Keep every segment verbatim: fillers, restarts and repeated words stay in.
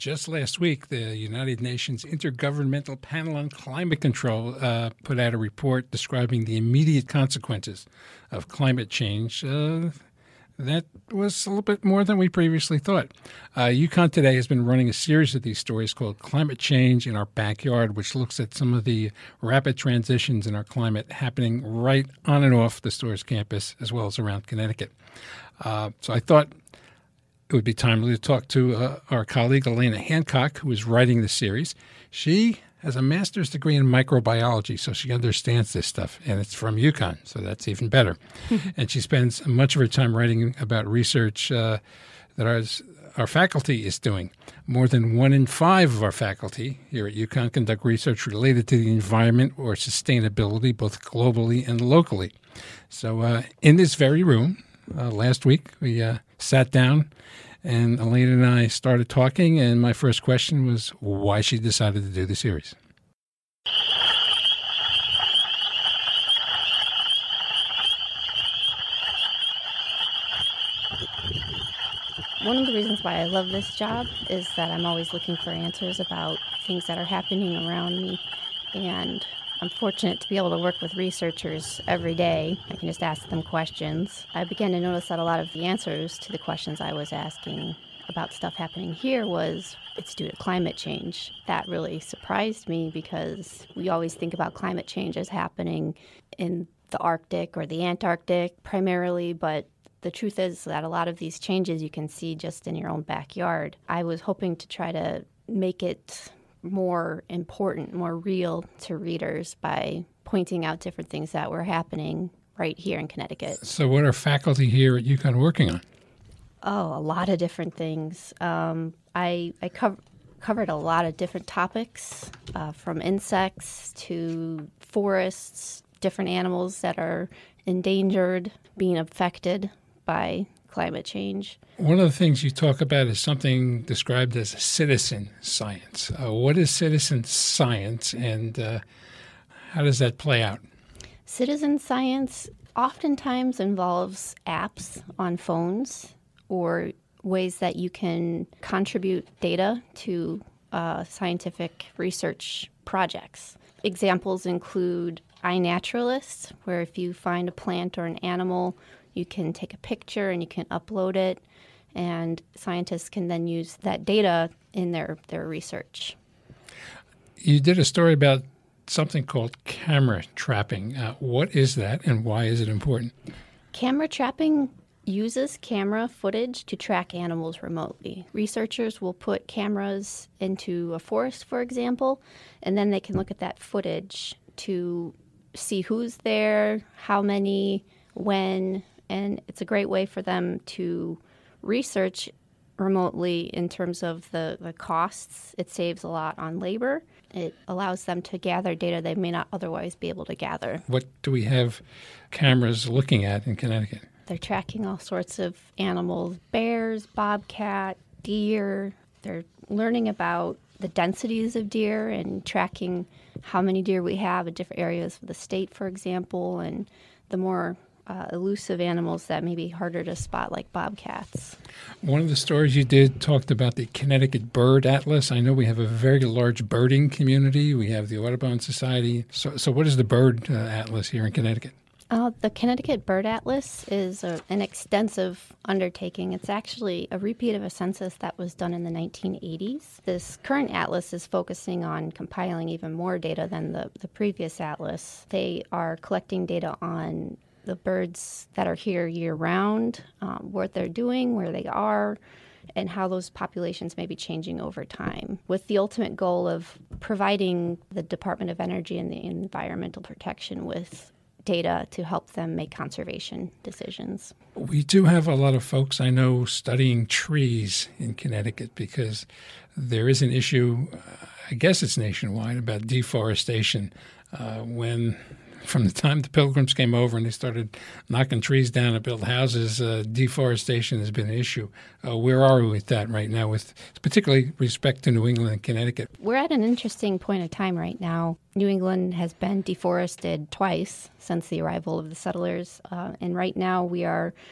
Just last week, the United Nations Intergovernmental Panel on Climate Control uh, put out a report describing the immediate consequences of climate change. Uh, that was a little bit more than we previously thought. Uh, UConn Today has been running a series of these stories called Climate Change in Our Backyard, which looks at some of the rapid transitions in our climate happening right on and off the Storrs campus, as well as around Connecticut. Uh, so I thought it would be timely to talk to uh, our colleague, Elena Hancock, who is writing the series. She has a master's degree in microbiology, so she understands this stuff, and it's from UConn, so that's even better. And she spends much of her time writing about research uh, that our, our faculty is doing. More than one in five of our faculty here at UConn conduct research related to the environment or sustainability, both globally and locally. So uh, in this very room, uh, last week, we uh, sat down, and Elena and I started talking, and my first question was why she decided to do the series. One of the reasons why I love this job is that I'm always looking for answers about things that are happening around me, and I'm fortunate to be able to work with researchers every day. I can just ask them questions. I began to notice that a lot of the answers to the questions I was asking about stuff happening here was it's due to climate change. That really surprised me because we always think about climate change as happening in the Arctic or the Antarctic primarily, but the truth is that a lot of these changes you can see just in your own backyard. I was hoping to try to make it more important, more real to readers by pointing out different things that were happening right here in Connecticut. So what are faculty here at UConn working on? Oh, a lot of different things. Um, I, I co- covered a lot of different topics, uh, from insects to forests, different animals that are endangered, being affected by climate change. One of the things you talk about is something described as citizen science. Uh, what is citizen science, and uh, how does that play out? Citizen science oftentimes involves apps on phones or ways that you can contribute data to uh, scientific research projects. Examples include iNaturalist, where if you find a plant or an animal, you can take a picture and you can upload it, and scientists can then use that data in their, their research. You did a story about something called camera trapping. Uh, what is that, and why is it important? Camera trapping uses camera footage to track animals remotely. Researchers will put cameras into a forest, for example, and then they can look at that footage to see who's there, how many, when, and it's a great way for them to research remotely in terms of the, the costs. It saves a lot on labor. It allows them to gather data they may not otherwise be able to gather. What do we have cameras looking at in Connecticut? They're tracking all sorts of animals, bears, bobcat, deer. They're learning about the densities of deer and tracking how many deer we have in different areas of the state, for example, and the more uh, elusive animals that may be harder to spot, like bobcats. One of the stories you did talked about the Connecticut Bird Atlas. I know we have a very large birding community. We have the Audubon Society. So, so what is the Bird uh, Atlas here in Connecticut? Uh, the Connecticut Bird Atlas is a, an extensive undertaking. It's actually a repeat of a census that was done in the nineteen eighties. This current atlas is focusing on compiling even more data than the, the previous atlas. They are collecting data on the birds that are here year-round, um, what they're doing, where they are, and how those populations may be changing over time, with the ultimate goal of providing the Department of Energy and the Environmental Protection with data to help them make conservation decisions. We do have a lot of folks I know studying trees in Connecticut because there is an issue, uh, I guess it's nationwide, about deforestation. Uh, when from the time the Pilgrims came over and they started knocking trees down to build houses, uh, deforestation has been an issue. Uh, where are we with that right now, with particularly respect to New England and Connecticut? We're at an interesting point of time right now. New England has been deforested twice since the arrival of the settlers, uh, and right now we are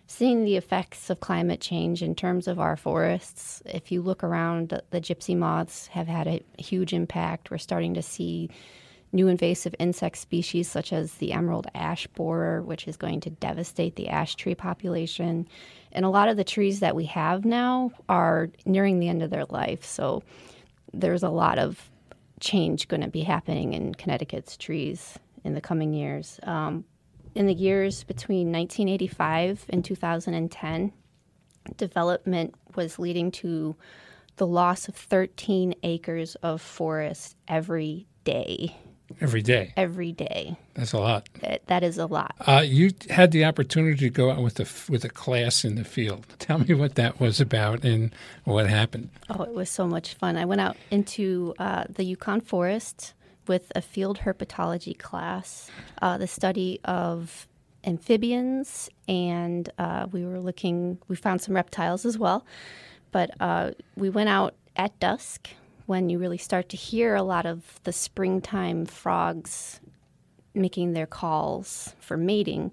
seeing the effects of climate change in terms of our forests. If you look around, the gypsy moths have had a huge impact. We're starting to see new invasive insect species such as the emerald ash borer, which is going to devastate the ash tree population. And a lot of the trees that we have now are nearing the end of their life. So there's a lot of change going to be happening in Connecticut's trees in the coming years. Um, in the years between nineteen eighty-five and two thousand ten, development was leading to the loss of thirteen acres of forest every day. Every day? Every day. That's a lot. That, that is a lot. Uh, you had the opportunity to go out with a, with a class in the field. Tell me what that was about and what happened. Oh, it was so much fun. I went out into uh, the Yukon forest with a field herpetology class, uh, the study of amphibians, and uh, we were looking, we found some reptiles as well, but uh, we went out at dusk when you really start to hear a lot of the springtime frogs making their calls for mating.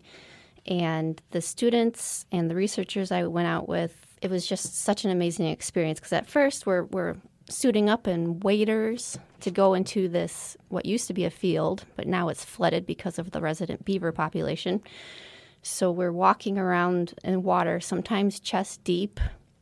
And the students and the researchers I went out with, it was just such an amazing experience because at first we're, we're suiting up in waders to go into this, what used to be a field, but now it's flooded because of the resident beaver population. So we're walking around in water, sometimes chest deep,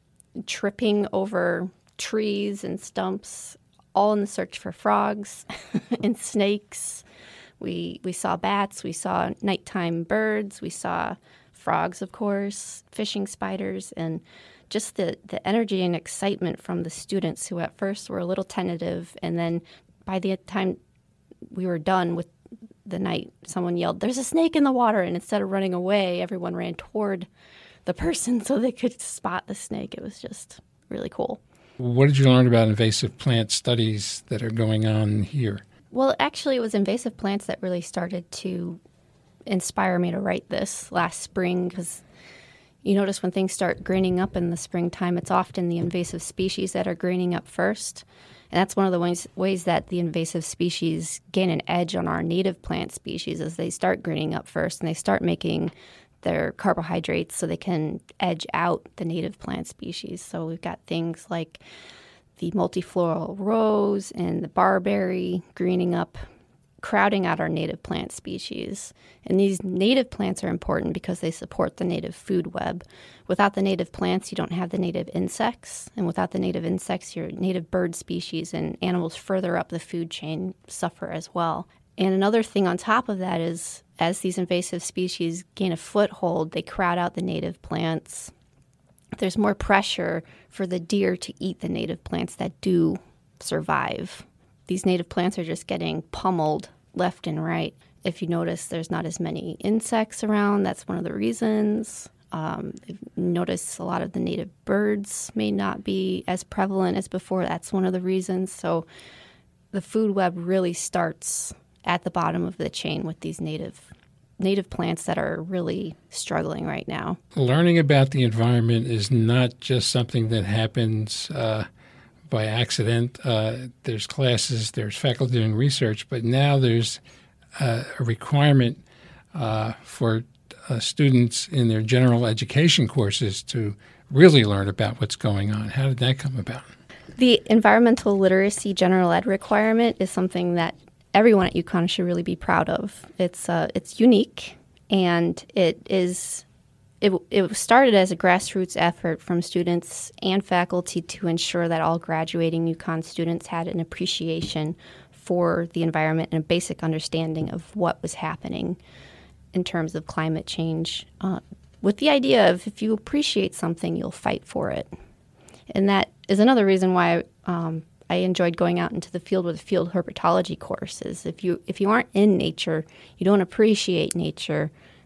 tripping over trees and stumps, all in the search for frogs and snakes. We we saw bats, we saw nighttime birds, we saw frogs, of course, fishing spiders, and just the, the energy and excitement from the students who at first were a little tentative. And then by the time we were done with the night, someone yelled, "There's a snake in the water." And instead of running away, everyone ran toward the person so they could spot the snake. It was just really cool. What did you learn about invasive plant studies that are going on here? Well, actually, it was invasive plants that really started to inspire me to write this last spring because you notice when things start greening up in the springtime, it's often the invasive species that are greening up first. And that's one of the ways, ways that the invasive species gain an edge on our native plant species is they start greening up first and they start making their carbohydrates so they can edge out the native plant species. So we've got things like the multifloral rose and the barberry greening up, crowding out our native plant species. And these native plants are important because they support the native food web. Without the native plants, you don't have the native insects. And without the native insects, your native bird species and animals further up the food chain suffer as well. And another thing on top of that is as these invasive species gain a foothold, they crowd out the native plants. There's more pressure for the deer to eat the native plants that do survive. These native plants are just getting pummeled left and right. If you notice, there's not as many insects around. That's one of the reasons. Um, notice a lot of the native birds may not be as prevalent as before. That's one of the reasons. So the food web really starts at the bottom of the chain with these native native plants that are really struggling right now. Learning about the environment is not just something that happens uh, by accident. Uh, there's classes, there's faculty doing research, but now there's uh, a requirement uh, for uh, students in their general education courses to really learn about what's going on. How did that come about? The environmental literacy general ed requirement is something that everyone at UConn should really be proud of. It's uh, it's unique, and it is it it started as a grassroots effort from students and faculty to ensure that all graduating UConn students had an appreciation for the environment and a basic understanding of what was happening in terms of climate change, uh, with the idea of if you appreciate something, you'll fight for it. And that is another reason why um, I enjoyed going out into the field with a field herpetology courses. If you if you aren't in nature, you don't appreciate nature,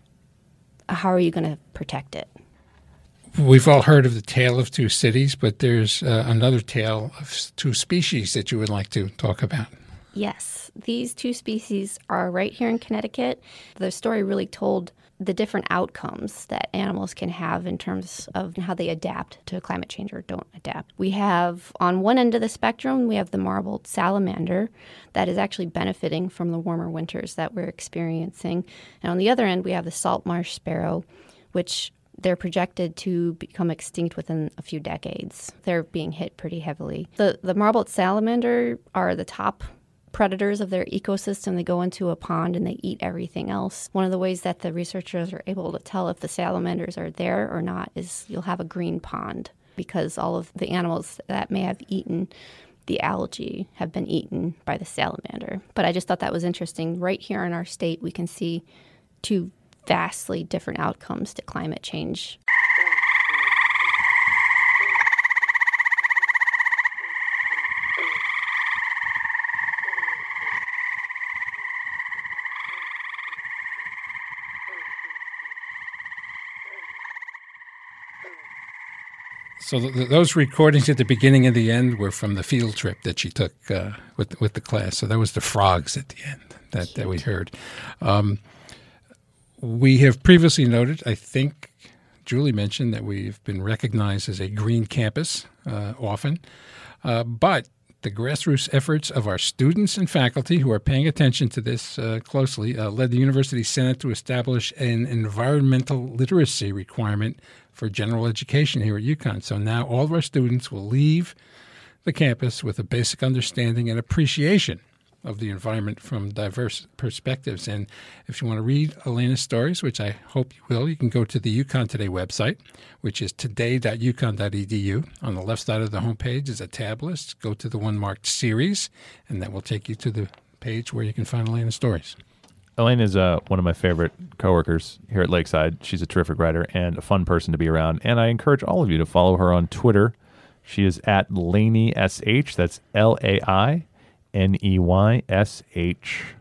how are you going to protect it? We've all heard of the tale of two cities, but there's uh, another tale of two species that you would like to talk about. Yes, these two species are right here in Connecticut. The story really told the different outcomes that animals can have in terms of how they adapt to climate change or don't adapt. We have, on one end of the spectrum, we have the marbled salamander that is actually benefiting from the warmer winters that we're experiencing. And on the other end, we have the salt marsh sparrow, which they're projected to become extinct within a few decades. They're being hit pretty heavily. The the marbled salamander are the top predators of their ecosystem. They go into a pond and they eat everything else. One of the ways that the researchers are able to tell if the salamanders are there or not is you'll have a green pond, because all of the animals that may have eaten the algae have been eaten by the salamander. But I just thought that was interesting. Right here in our state, we can see two vastly different outcomes to climate change. So th- those recordings at the beginning and the end were from the field trip that she took uh, with with the class. So that was the frogs at the end that, that we heard. Um, we have previously noted, I think Julie mentioned, that we've been recognized as a green campus uh, often. Uh, but the grassroots efforts of our students and faculty who are paying attention to this uh, closely uh, led the University Senate to establish an environmental literacy requirement for general education here at UConn. So now all of our students will leave the campus with a basic understanding and appreciation of the environment from diverse perspectives. And if you want to read Elena's stories, which I hope you will, you can go to the UConn Today website, which is today dot u conn dot e d u. On the left side of the homepage is a tab list. Go to the one marked Series, and that will take you to the page where you can find Elena's stories. Elaine is uh, one of my favorite coworkers here at Lakeside. She's a terrific writer and a fun person to be around. And I encourage all of you to follow her on Twitter. She is at Lainey S H. That's L A I N E Y S H.